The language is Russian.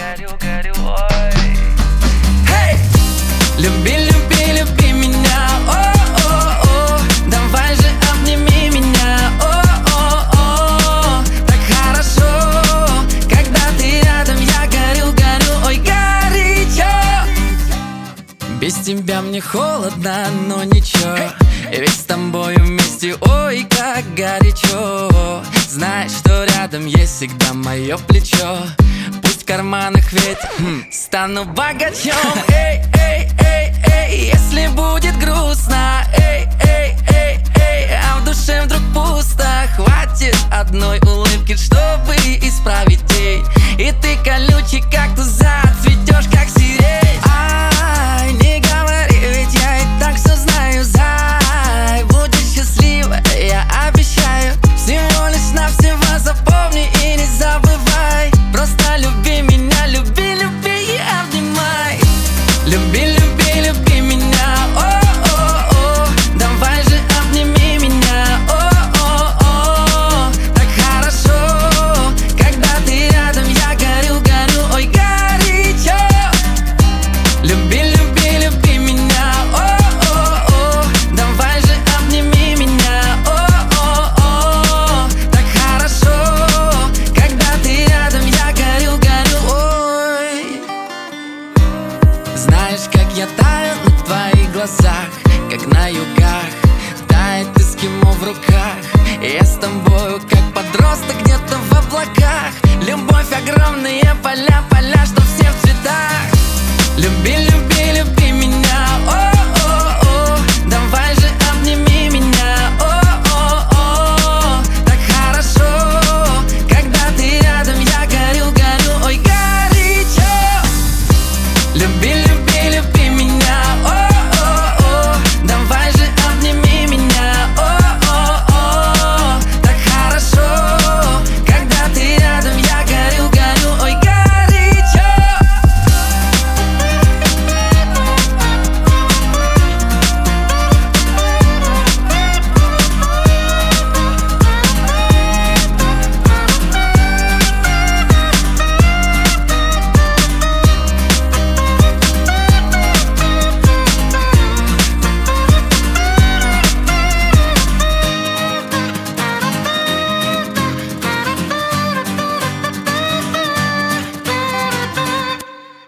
горю, горю, ой. Hey! Люби, люби, люби меня, о-о-о. Давай же обними меня, о-о-о. Так хорошо, когда ты рядом, я горю, горю, ой, горячо. Без тебя мне холодно, но ничего, ведь с тобой вместе, ой, как горячо. Знаешь, что рядом есть всегда мое плечо. Пусть в карманах ветер, стану богачом. Эй, эй, эй, эй, если будет грустно, эй, эй, эй, эй, а в душе вдруг пусто, хватит одной улыбки, чтобы исправить день. И ты колючий кактус, зацветешь как сирень. Ай, не говори, ведь я и так все знаю, зай. Будешь счастлива, я обещаю. Всего лишь навсего запомни и не забывай. Просто люби меня, люби, люби и обнимай. Люби, люби, люби меня, о-о-о. Давай же обними меня, о-о-о. Так хорошо, когда ты рядом, я горю, горю, ой, горячо. Люби, люби, люби меня, о-о-о. Давай же обними меня, о-о-о. Так хорошо, когда ты рядом, я горю, горю, ой. Знаешь, как я таю на твоих глазах, как на югах тает эскимо в руках. Я с тобою, как подросток где-то в облаках. Любовь, огромные поля, поля, что все в цветах. Люби, люби, люби меня, о-о-о. Давай же обними меня, о-о-о. Так хорошо, когда ты рядом, я горю, горю, ой, горячо. Люби,